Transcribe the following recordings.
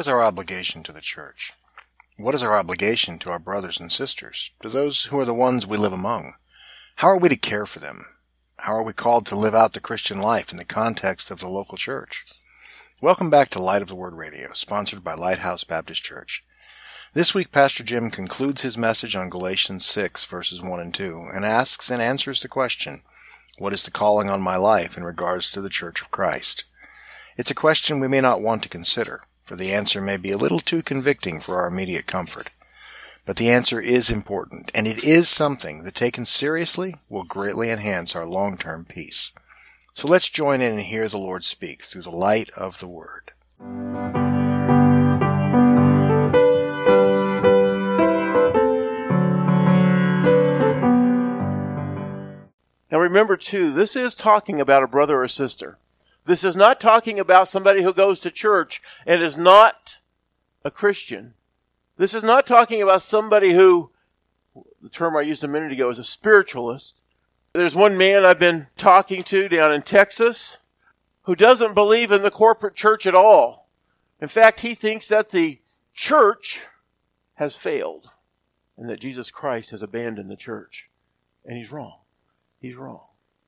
is our obligation to the church? What is our obligation to our brothers and sisters, to those who are the ones we live among? How are we to care for them? How are we called to live out the Christian life in the context of the local church? Welcome back to Light of the Word Radio, sponsored by Lighthouse Baptist Church. This week, Pastor Jim concludes his message on Galatians 6, verses 1 and 2, and asks and answers the question, what is the calling on my life in regards to the Church of Christ? It's a question we may not want to consider, for the answer may be a little too convicting for our immediate comfort. But the answer is important, and it is something that, taken seriously, will greatly enhance our long-term peace. So let's join in and hear the Lord speak through the light of the Word. Now remember, too, this is talking about a brother or sister. This is not talking about somebody who goes to church and is not a Christian. This is not talking about somebody who, the term I used a minute ago, is a spiritualist. There's one man I've been talking to down in Texas who doesn't believe in the corporate church at all. In fact, he thinks that the church has failed and that Jesus Christ has abandoned the church. And he's wrong. He's wrong.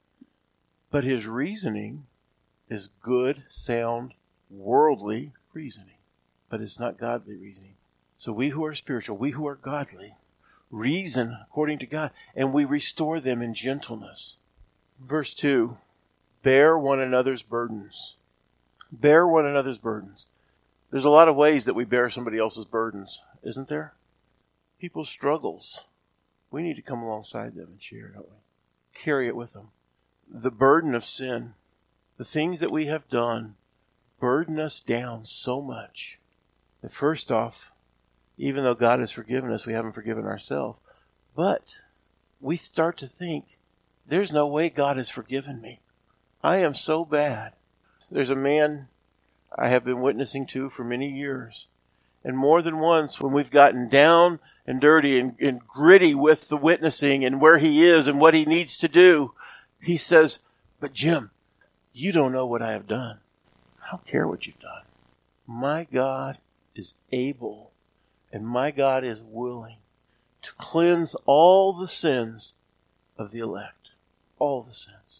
But his reasoning is good, sound, worldly reasoning. But it's not godly reasoning. So we who are spiritual, we who are godly, reason according to God, and we restore them in gentleness. Verse 2, bear one another's burdens. Bear one another's burdens. There's a lot of ways that we bear somebody else's burdens, isn't there? People's struggles. We need to come alongside them and share, don't we? Carry it with them. The burden of sin, the things that we have done, burden us down so much that first off, even though God has forgiven us, we haven't forgiven ourselves. But we start to think, there's no way God has forgiven me. I am so bad. There's a man I have been witnessing to for many years. And more than once, when we've gotten down and dirty and gritty with the witnessing and where he is and what he needs to do, he says, but Jim, you don't know what I have done. I don't care what you've done. My God is able. And my God is willing to cleanse all the sins of the elect. All the sins.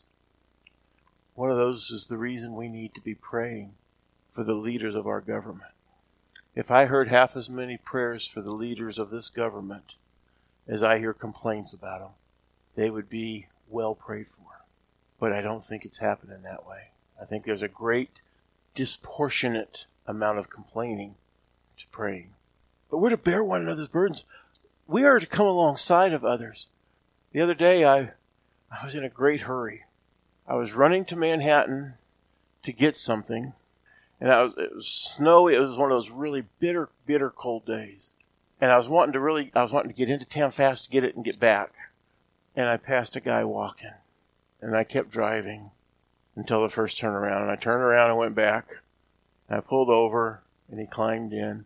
One of those is the reason we need to be praying for the leaders of our government. If I heard half as many prayers for the leaders of this government as I hear complaints about them, they would be well prayed for. But I don't think it's happening that way. I think there's a great disproportionate amount of complaining to praying. But we're to bear one another's burdens. We are to come alongside of others. The other day, I was in a great hurry. I was running to Manhattan to get something. And it was snowy. It was one of those really bitter, bitter cold days. And I was wanting to get into town fast to get it and get back. And I passed a guy walking. And I kept driving until the first turnaround. And I turned around and went back. And I pulled over and he climbed in.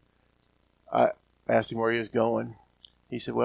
I asked him where he was going. He said,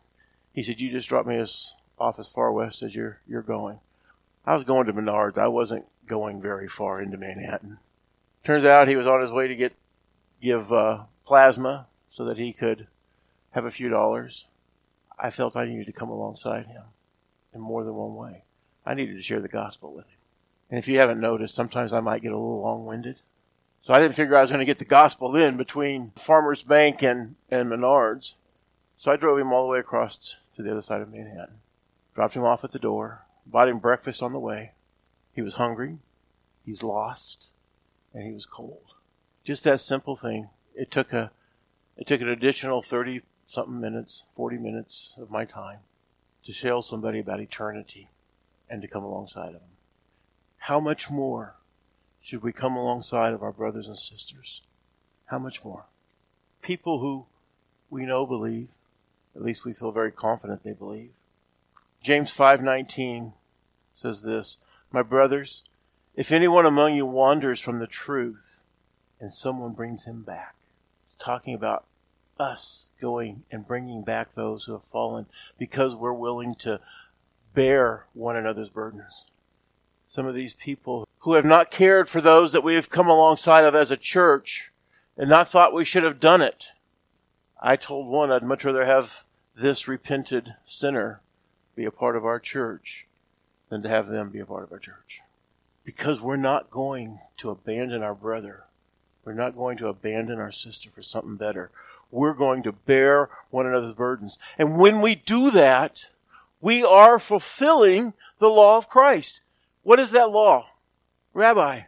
you just dropped me off as far west as you're going. I was going to Menards. I wasn't going very far into Manhattan. Turns out he was on his way to give plasma so that he could have a few dollars. I felt I needed to come alongside him in more than one way. I needed to share the gospel with him. And if you haven't noticed, sometimes I might get a little long-winded. So I didn't figure I was going to get the gospel in between Farmers Bank and Menards. So I drove him all the way across to the other side of Manhattan. Dropped him off at the door. Bought him breakfast on the way. He was hungry. He's lost. And he was cold. Just that simple thing. It took an additional 30-something minutes, 40 minutes of my time to tell somebody about eternity and to come alongside of them. How much more should we come alongside of our brothers and sisters? How much more? People who we know believe, at least we feel very confident they believe. James 5:19 says this, my brothers, if anyone among you wanders from the truth and someone brings him back. It's talking about us going and bringing back those who have fallen because we're willing to bear one another's burdens. Some of these people who have not cared for those that we have come alongside of as a church and not thought we should have done it. I told one I'd much rather have this repented sinner be a part of our church than to have them be a part of our church. Because we're not going to abandon our brother. We're not going to abandon our sister for something better. We're going to bear one another's burdens. And when we do that, we are fulfilling the law of Christ. What is that law? Rabbi,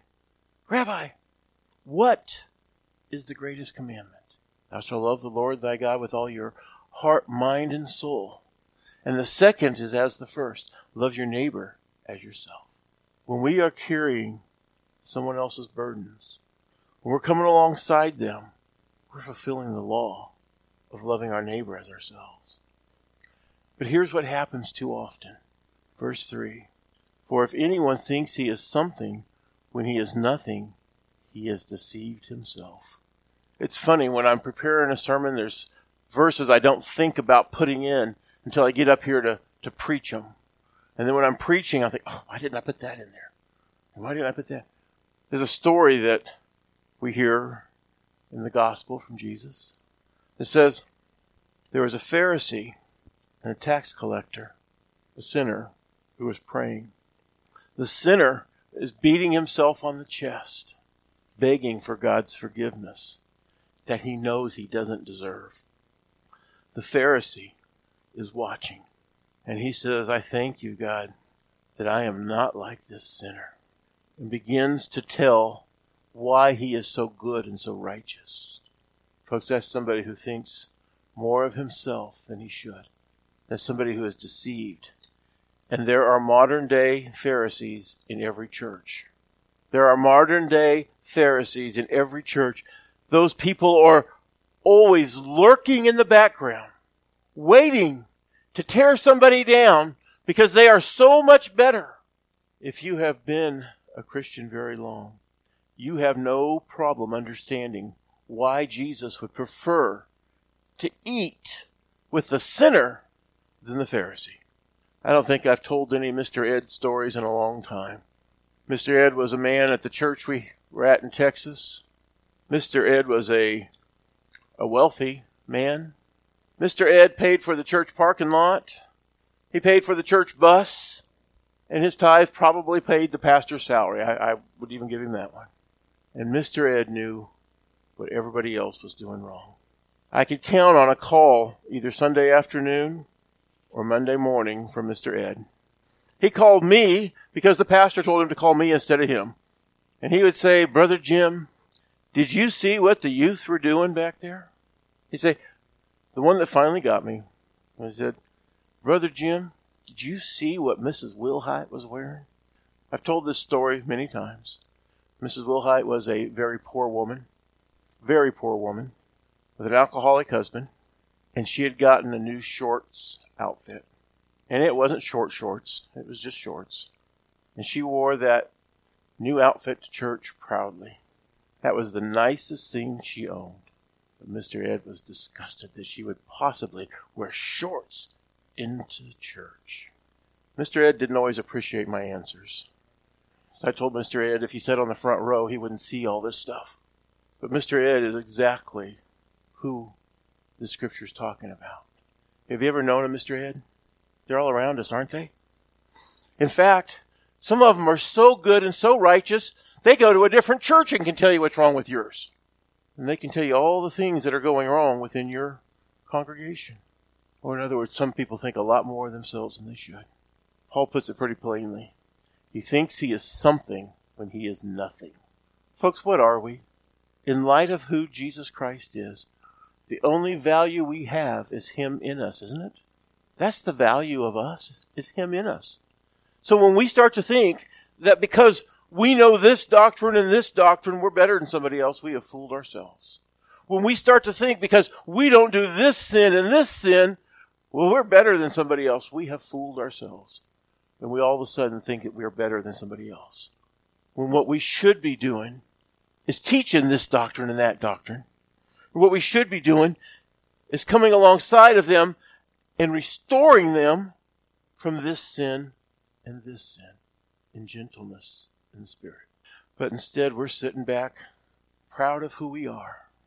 what is the greatest commandment? Thou shalt love the Lord thy God with all your heart, mind, and soul. And the second is as the first. Love your neighbor as yourself. When we are carrying someone else's burdens, when we're coming alongside them, we're fulfilling the law of loving our neighbor as ourselves. But here's what happens too often. Verse 3. For if anyone thinks he is something when he is nothing, he has deceived himself. It's funny, when I'm preparing a sermon, there's verses I don't think about putting in until I get up here to preach them. And then when I'm preaching, I think, why didn't I put that in there? Why didn't I put that? There's a story that we hear in the gospel from Jesus. It says, there was a Pharisee and a tax collector, a sinner, who was praying. The sinner is beating himself on the chest, begging for God's forgiveness that he knows he doesn't deserve. The Pharisee is watching, and he says, I thank you, God, that I am not like this sinner, and begins to tell why he is so good and so righteous. Folks, that's somebody who thinks more of himself than he should. That's somebody who is deceived. And there are modern-day Pharisees in every church. There are modern-day Pharisees in every church. Those people are always lurking in the background, waiting to tear somebody down because they are so much better. If you have been a Christian very long, you have no problem understanding why Jesus would prefer to eat with the sinner than the Pharisee. I don't think I've told any Mr. Ed stories in a long time. Mr. Ed was a man at the church we were at in Texas. Mr. Ed was a wealthy man. Mr. Ed paid for the church parking lot. He paid for the church bus. And his tithe probably paid the pastor's salary. I would even give him that one. And Mr. Ed knew what everybody else was doing wrong. I could count on a call either Sunday afternoon or Monday morning from Mr. Ed. He called me because the pastor told him to call me instead of him. And he would say, Brother Jim, did you see what the youth were doing back there? He'd say, the one that finally got me, I said, Brother Jim, did you see what Mrs. Wilhite was wearing? I've told this story many times. Mrs. Wilhite was a very poor woman with an alcoholic husband, and she had gotten a new shorts outfit. And it wasn't short shorts, it was just shorts. And she wore that new outfit to church proudly. That was the nicest thing she owned. But Mr. Ed was disgusted that she would possibly wear shorts into church. Mr. Ed didn't always appreciate my answers. So I told Mr. Ed if he sat on the front row, he wouldn't see all this stuff. But Mr. Ed is exactly who the Scripture's talking about. Have you ever known a Mr. Ed? They're all around us, aren't they? In fact, some of them are so good and so righteous, they go to a different church and can tell you what's wrong with yours. And they can tell you all the things that are going wrong within your congregation. Or in other words, some people think a lot more of themselves than they should. Paul puts it pretty plainly. He thinks he is something when he is nothing. Folks, what are we? In light of who Jesus Christ is, the only value we have is Him in us, isn't it? That's the value of us, is Him in us. So when we start to think that because we know this doctrine and this doctrine, we're better than somebody else, we have fooled ourselves. When we start to think because we don't do this sin and this sin, well, we're better than somebody else, we have fooled ourselves. And we all of a sudden think that we are better than somebody else. When what we should be doing is teaching this doctrine and that doctrine. What we should be doing is coming alongside of them and restoring them from this sin and this sin in gentleness and spirit. But instead, we're sitting back proud of who we are.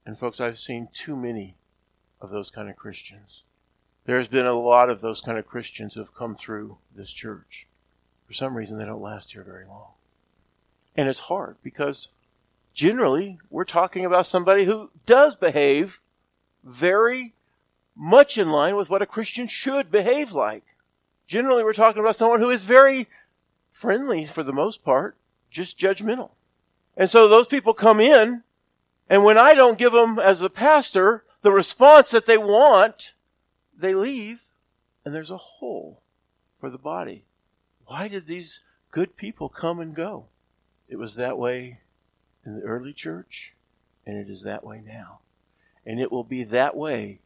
And folks, I've seen too many of those kind of Christians. There's been a lot of those kind of Christians who have come through this church. For some reason, they don't last here very long. And it's hard because generally we're talking about somebody who does behave very much in line with what a Christian should behave like. Generally, we're talking about someone who is very friendly for the most part, just judgmental. And so those people come in, and when I don't give them, as a pastor, the response that they want, they leave, and there's a hole for the body. Why did these good people come and go? It was that way in the early church, and it is that way now. And it will be that way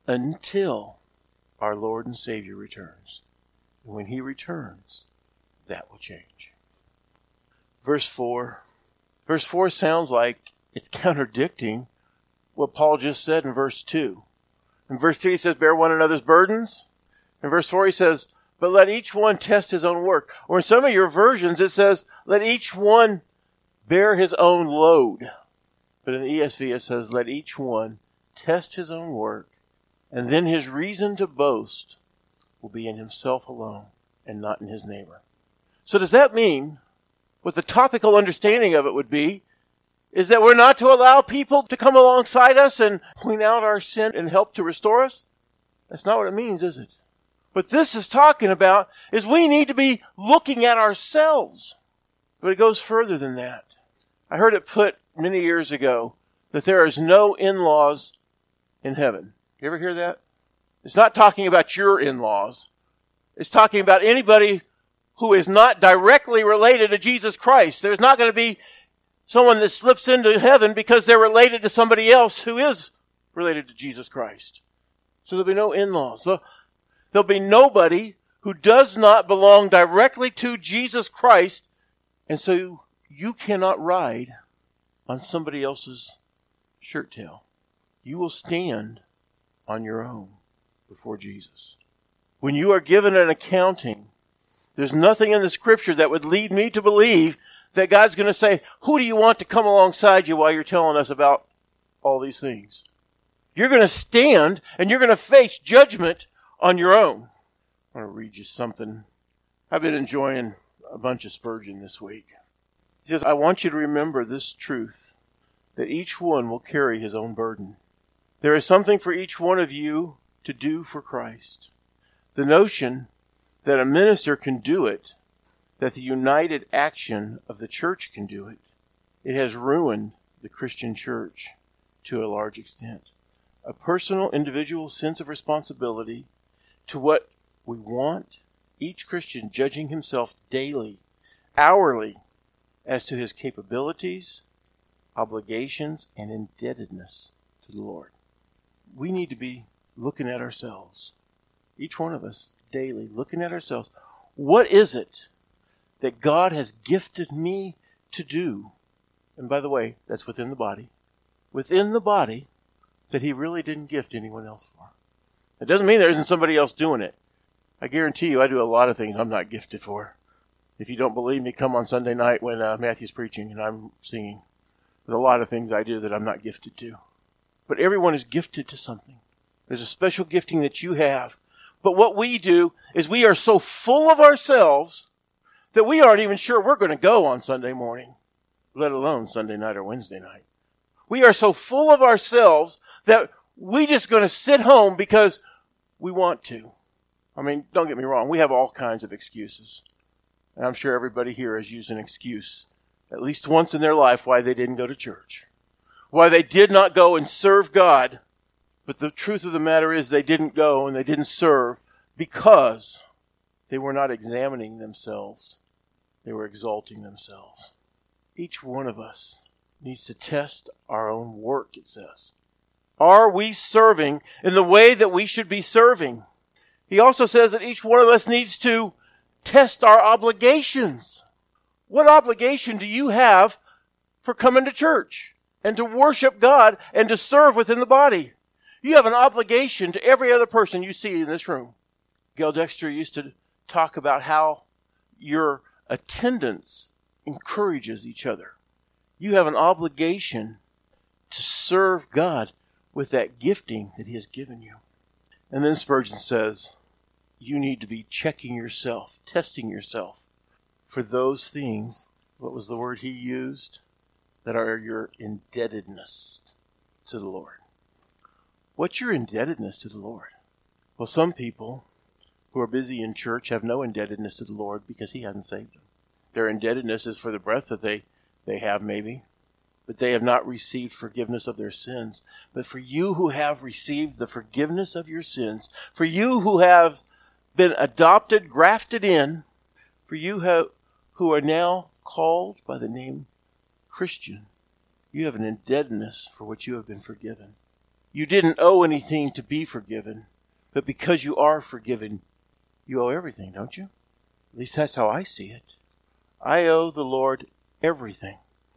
until our Lord and Savior returns. And when He returns, that will change. Verse 4. Verse 4 sounds like it's contradicting what Paul just said in verse 2. In verse 3 he says, bear one another's burdens. In verse 4 he says, but let each one test his own work. Or in some of your versions it says, let each one bear his own load. But in the ESV it says, let each one test his own work, and then his reason to boast will be in himself alone and not in his neighbor. So does that mean, what the topical understanding of it would be, is that we're not to allow people to come alongside us and point out our sin and help to restore us? That's not what it means, is it? What this is talking about is we need to be looking at ourselves. But it goes further than that. I heard it put many years ago that there is no in-laws in heaven. You ever hear that? It's not talking about your in-laws. It's talking about anybody who is not directly related to Jesus Christ. There's not going to be someone that slips into heaven because they're related to somebody else who is related to Jesus Christ. So there'll be no in-laws. So there'll be nobody who does not belong directly to Jesus Christ, and so you cannot ride on somebody else's shirt tail. You will stand on your own before Jesus. When you are given an accounting, there's nothing in the Scripture that would lead me to believe that God's going to say, who do you want to come alongside you while you're telling us about all these things? You're going to stand and you're going to face judgment on your own. I want to read you something. I've been enjoying a bunch of Spurgeon this week. He says, I want you to remember this truth, that each one will carry his own burden. There is something for each one of you to do for Christ. The notion that a minister can do it, that the united action of the church can do it, it has ruined the Christian church to a large extent. A personal, individual sense of responsibility to what we want, each Christian judging himself daily, hourly, as to his capabilities, obligations, and indebtedness to the Lord. We need to be looking at ourselves, each one of us daily, looking at ourselves. What is it that God has gifted me to do? And by the way, that's within the body. Within the body that He really didn't gift anyone else for. It doesn't mean there isn't somebody else doing it. I guarantee you I do a lot of things I'm not gifted for. If you don't believe me, come on Sunday night when Matthew's preaching and I'm singing. There's a lot of things I do that I'm not gifted to. But everyone is gifted to something. There's a special gifting that you have. But what we do is we are so full of ourselves that we aren't even sure we're going to go on Sunday morning, let alone Sunday night or Wednesday night. We are so full of ourselves that we're just going to sit home because we want to. I mean, don't get me wrong. We have all kinds of excuses. And I'm sure everybody here has used an excuse at least once in their life why they didn't go to church, why they did not go and serve God. But the truth of the matter is they didn't go and they didn't serve because they were not examining themselves. They were exalting themselves. Each one of us needs to test our own work, it says. Are we serving in the way that we should be serving? He also says that each one of us needs to test our obligations. What obligation do you have for coming to church and to worship God and to serve within the body? You have an obligation to every other person you see in this room. Gail Dexter used to talk about how your attendance encourages each other. You have an obligation to serve God with that gifting that He has given you. And then Spurgeon says, you need to be checking yourself, testing yourself for those things, what was the word he used, that are your indebtedness to the Lord. What's your indebtedness to the Lord? Well, some people who are busy in church have no indebtedness to the Lord because He hasn't saved them. Their indebtedness is for the breath that they have maybe, but they have not received forgiveness of their sins. But for you who have received the forgiveness of your sins, for you who have been adopted, grafted in, for you who are now called by the name Christian, you have an indebtedness for what you have been forgiven. You didn't owe anything to be forgiven, but because you are forgiven, you owe everything, don't you? At least that's how I see it. I owe the Lord everything.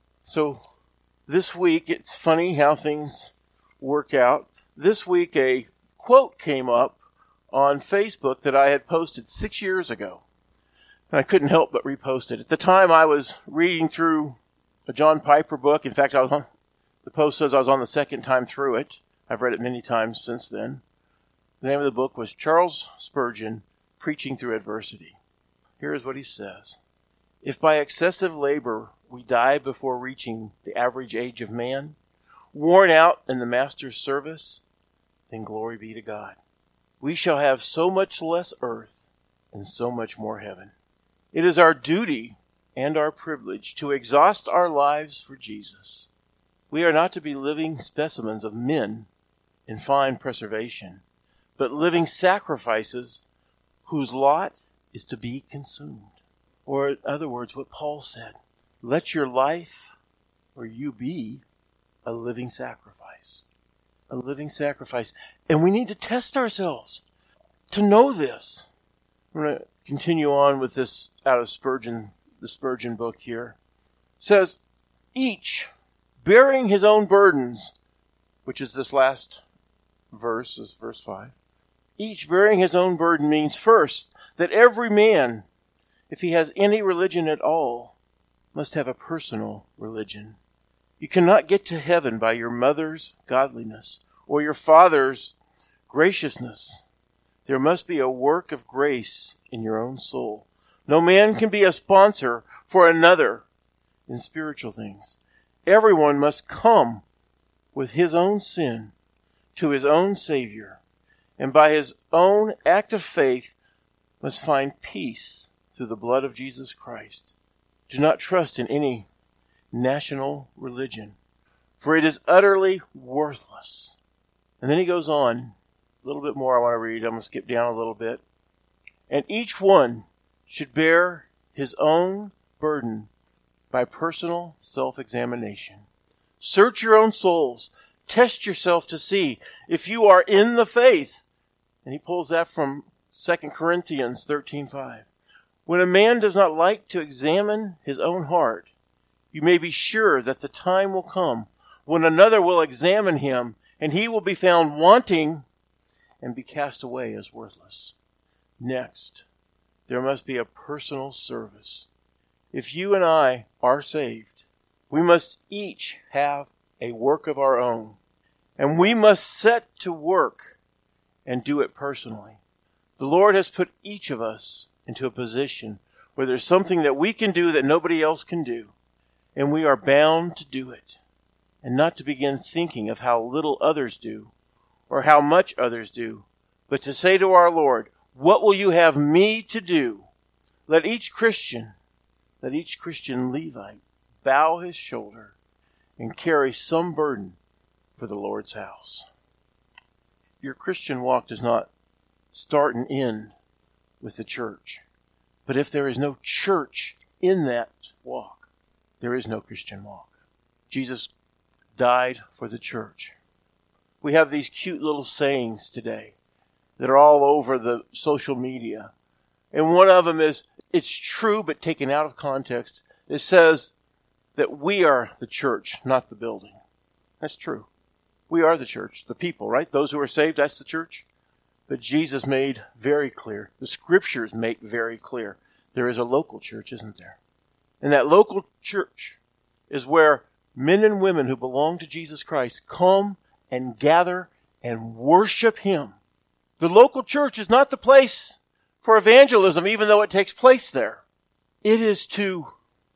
So this week, it's funny how things work out. This week, a quote came up on Facebook that I had posted 6 years ago. And I couldn't help but repost it. At the time, I was reading through a John Piper book. In fact, the post says I was on the second time through it. I've read it many times since then. The name of the book was Charles Spurgeon, Preaching Through Adversity. Here is what he says. If by excessive labor we die before reaching the average age of man, worn out in the Master's service, then glory be to God. We shall have so much less earth and so much more heaven. It is our duty and our privilege to exhaust our lives for Jesus. We are not to be living specimens of men in fine preservation, but living sacrifices whose lot is to be consumed. Or in other words, what Paul said, let your life or you be a living sacrifice. A living sacrifice. And we need to test ourselves to know this. I'm going to continue on with this out of Spurgeon, the Spurgeon book here. It says, each bearing his own burdens, which is this last verse, is verse 5. Each bearing his own burden means first that every man, if he has any religion at all, must have a personal religion. You cannot get to heaven by your mother's godliness or your father's graciousness. There must be a work of grace in your own soul. No man can be a sponsor for another in spiritual things. Everyone must come with his own sin to his own Savior, and by his own act of faith must find peace through the blood of Jesus Christ. Do not trust in any national religion, for it is utterly worthless. And then he goes on, a little bit more I want to read. I'm going to skip down a little bit. And each one should bear his own burden by personal self-examination. Search your own souls. Test yourself to see if you are in the faith. And he pulls that from 2 Corinthians 13:5. When a man does not like to examine his own heart, you may be sure that the time will come when another will examine him, and he will be found wanting and be cast away as worthless. Next, there must be a personal service. If you and I are saved, we must each have a work of our own, and we must set to work and do it personally. The Lord has put each of us into a position where there's something that we can do that nobody else can do, and we are bound to do it, and not to begin thinking of how little others do or how much others do, but to say to our Lord, what will you have me to do? Let each Christian Levite bow his shoulder and carry some burden for the Lord's house. Your Christian walk does not start and end with the church. But if there is no church in that walk, there is no Christian walk. Jesus died for the church. We have these cute little sayings today that are all over the social media. And one of them is, it's true but taken out of context. It says that we are the church, not the building. That's true. We are the church, the people, right? Those who are saved, that's the church. But Jesus made very clear, the scriptures make very clear, there is a local church, isn't there? And that local church is where men and women who belong to Jesus Christ come and gather and worship Him. The local church is not the place for evangelism, even though it takes place there. It is to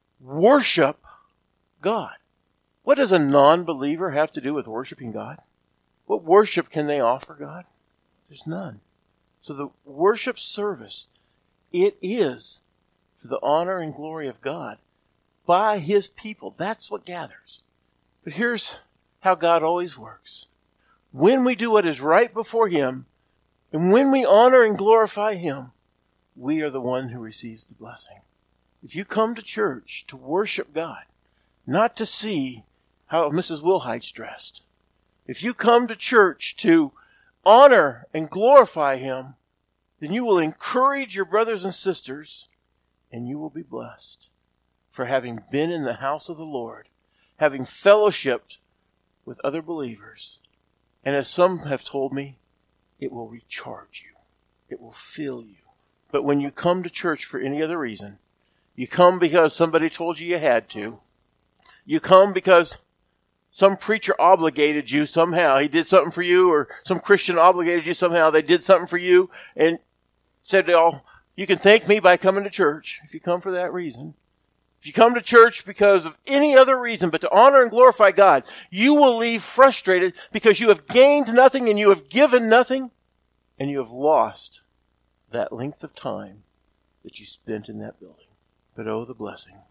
worship God. What does a non-believer have to do with worshiping God? What worship can they offer God? There's none. So the worship service, it is for the honor and glory of God by His people. That's what gathers. But here's how God always works. When we do what is right before Him, and when we honor and glorify Him, we are the one who receives the blessing. If you come to church to worship God, not to see how Mrs. Wilhite's dressed, if you come to church to honor and glorify Him, then you will encourage your brothers and sisters, and you will be blessed for having been in the house of the Lord, having fellowshiped with other believers. And as some have told me, it will recharge you. It will fill you. But when you come to church for any other reason, you come because somebody told you had to. You come because some preacher obligated you somehow. He did something for you, or some Christian obligated you somehow. They did something for you and said, "Oh, you can thank me by coming to church," if you come for that reason. If you come to church because of any other reason but to honor and glorify God, you will leave frustrated because you have gained nothing and you have given nothing, and you have lost that length of time that you spent in that building. But oh, the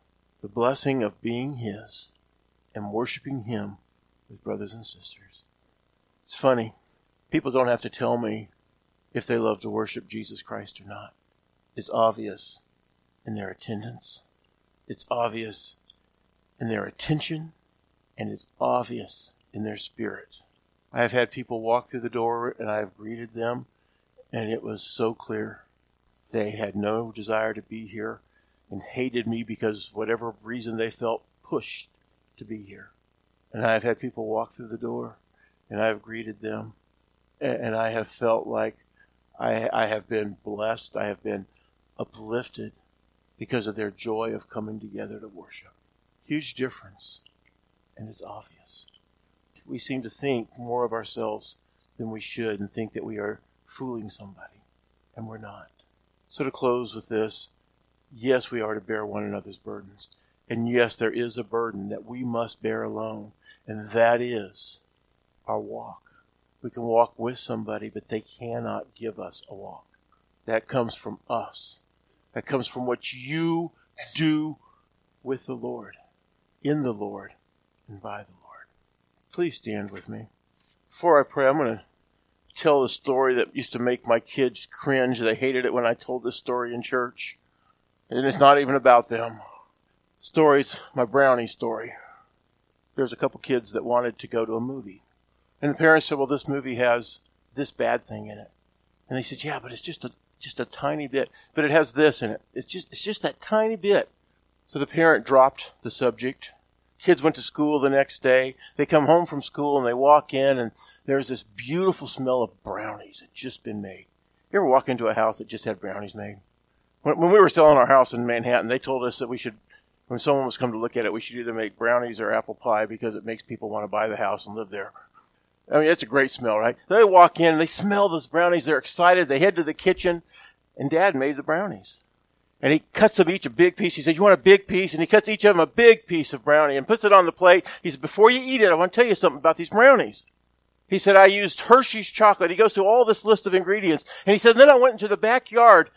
blessing of being His and worshiping Him with brothers and sisters. It's funny. People don't have to tell me if they love to worship Jesus Christ or not. It's obvious in their attendance. It's obvious in their attention. And it's obvious in their spirit. I have had people walk through the door and I have greeted them, and it was so clear. They had no desire to be here and hated me because whatever reason they felt pushed to be here. And I have had people walk through the door and I have greeted them, and I have felt like I have been blessed. I have been uplifted because of their joy of coming together to worship. Huge difference. And it's obvious. We seem to think more of ourselves than we should and think that we are fooling somebody. And we're not. So to close with this, yes, we are to bear one another's burdens. And yes, there is a burden that we must bear alone. And that is our walk. We can walk with somebody, but they cannot give us a walk. That comes from us. That comes from what you do with the Lord, in the Lord, and by the Lord. Please stand with me. Before I pray, I'm going to tell the story that used to make my kids cringe. They hated it when I told this story in church. And it's not even about them. Story's my brownie story. There's a couple kids that wanted to go to a movie. And the parents said, well, this movie has this bad thing in it. And they said, yeah, but it's just a tiny bit. But it has this in it. It's just that tiny bit. So the parent dropped the subject. Kids went to school the next day. They come home from school and they walk in and there's this beautiful smell of brownies that just been made. You ever walk into a house that just had brownies made? When we were selling our house in Manhattan, they told us that we should, when someone was come to look at it, we should either make brownies or apple pie because it makes people want to buy the house and live there. I mean, it's a great smell, right? They walk in and they smell those brownies. They're excited. They head to the kitchen and Dad made the brownies. And he cuts them each a big piece. He says, you want a big piece? And he cuts each of them a big piece of brownie and puts it on the plate. He said, before you eat it, I want to tell you something about these brownies. He said, I used Hershey's chocolate. He goes through all this list of ingredients. And he said, then I went into the backyard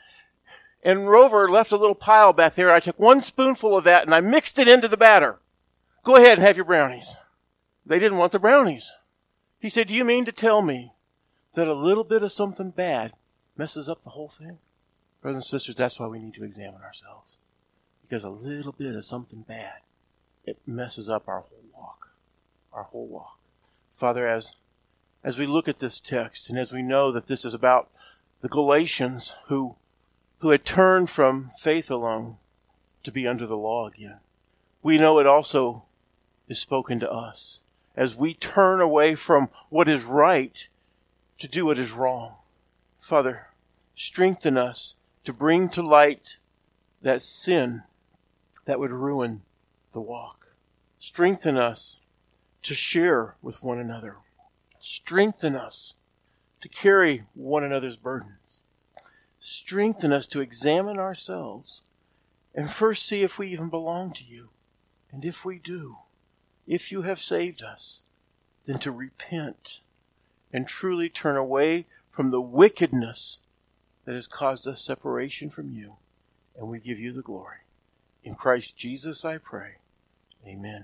and Rover left a little pile back there. I took one spoonful of that and I mixed it into the batter. Go ahead and have your brownies. They didn't want the brownies. He said, do you mean to tell me that a little bit of something bad messes up the whole thing? Brothers and sisters, that's why we need to examine ourselves. Because a little bit of something bad, it messes up our whole walk. Our whole walk. Father, as we look at this text, and as we know that this is about the Galatians who had turned from faith alone to be under the law again, we know it also is spoken to us as we turn away from what is right to do what is wrong. Father, strengthen us to bring to light that sin that would ruin the walk. Strengthen us to share with one another. Strengthen us to carry one another's burdens. Strengthen us to examine ourselves and first see if we even belong to you. And if we do, if you have saved us, then to repent and truly turn away from the wickedness that has caused us separation from you. And we give you the glory. In Christ Jesus I pray. Amen.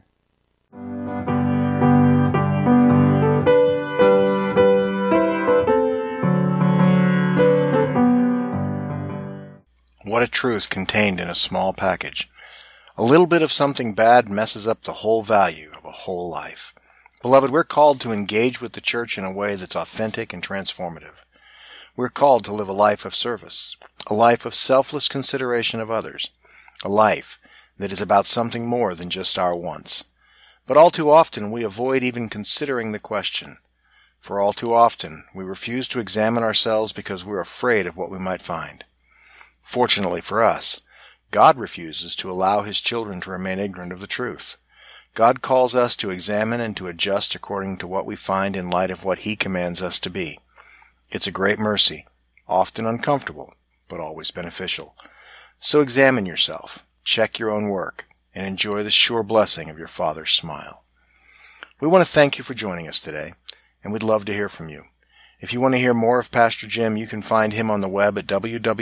What a truth contained in a small package. A little bit of something bad messes up the whole value of a whole life. Beloved, we're called to engage with the church in a way that's authentic and transformative. We're called to live a life of service, a life of selfless consideration of others, a life that is about something more than just our wants. But all too often we avoid even considering the question. For all too often we refuse to examine ourselves because we're afraid of what we might find. Fortunately for us, God refuses to allow His children to remain ignorant of the truth. God calls us to examine and to adjust according to what we find in light of what He commands us to be. It's a great mercy, often uncomfortable, but always beneficial. So examine yourself, check your own work, and enjoy the sure blessing of your Father's smile. We want to thank you for joining us today, and we'd love to hear from you. If you want to hear more of Pastor Jim, you can find him on the web at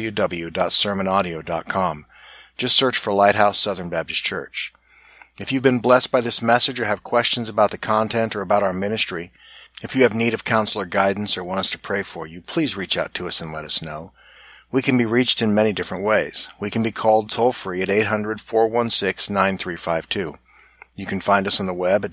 www.sermonaudio.com. Just search for Lighthouse Southern Baptist Church. If you've been blessed by this message or have questions about the content or about our ministry, if you have need of counsel or guidance or want us to pray for you, please reach out to us and let us know. We can be reached in many different ways. We can be called toll-free at 800-416-9352. You can find us on the web at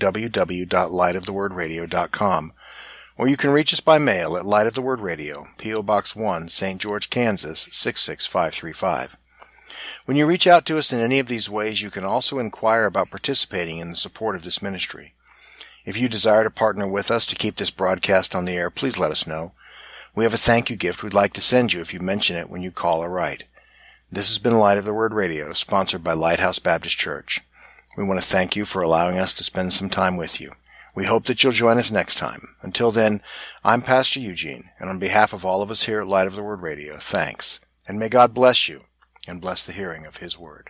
www.lightofthewordradio.com. Or you can reach us by mail at Light of the Word Radio, P.O. Box 1, St. George, Kansas, 66535. When you reach out to us in any of these ways, you can also inquire about participating in the support of this ministry. If you desire to partner with us to keep this broadcast on the air, please let us know. We have a thank you gift we'd like to send you if you mention it when you call or write. This has been Light of the Word Radio, sponsored by Lighthouse Baptist Church. We want to thank you for allowing us to spend some time with you. We hope that you'll join us next time. Until then, I'm Pastor Eugene, and on behalf of all of us here at Light of the Word Radio, thanks. And may God bless you, and bless the hearing of His Word.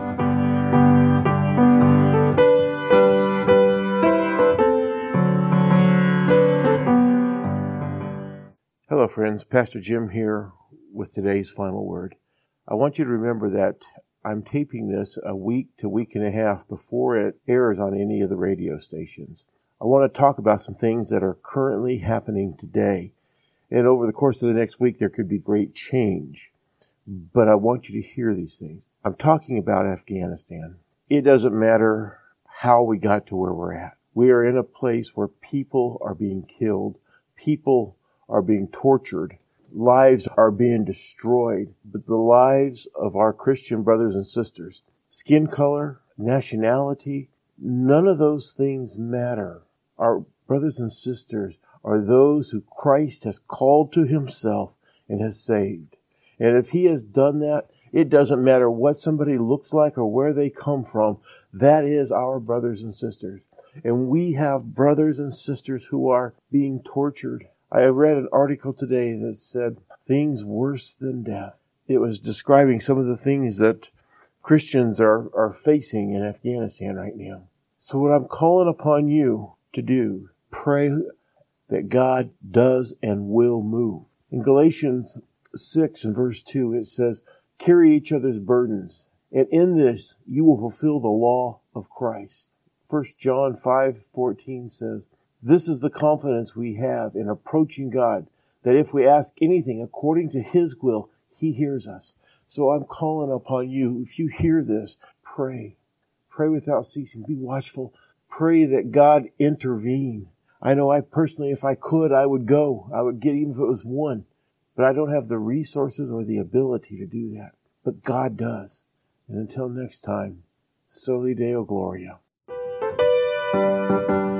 Hello, friends. Pastor Jim here with today's final word. I want you to remember that I'm taping this a week to week and a half before it airs on any of the radio stations. I want to talk about some things that are currently happening today. And over the course of the next week, there could be great change. But I want you to hear these things. I'm talking about Afghanistan. It doesn't matter how we got to where we're at. We are in a place where people are being killed. People are being tortured. Lives are being destroyed. But the lives of our Christian brothers and sisters, skin color, nationality, none of those things matter. Our brothers and sisters are those who Christ has called to Himself and has saved. And if He has done that, it doesn't matter what somebody looks like or where they come from. That is our brothers and sisters. And we have brothers and sisters who are being tortured. I read an article today that said things worse than death. It was describing some of the things that Christians are facing in Afghanistan right now. So what I'm calling upon you to do, pray that God does and will move. In Galatians 6 and verse 2, it says, carry each other's burdens, and in this you will fulfill the law of Christ. 1 John 5:14 says, this is the confidence we have in approaching God, that if we ask anything according to His will, He hears us. So I'm calling upon you, if you hear this, pray. Pray without ceasing. Be watchful. Pray that God intervene. I know I personally, if I could, I would go. I would get, even if it was one. But I don't have the resources or the ability to do that. But God does. And until next time, Soli Deo Gloria.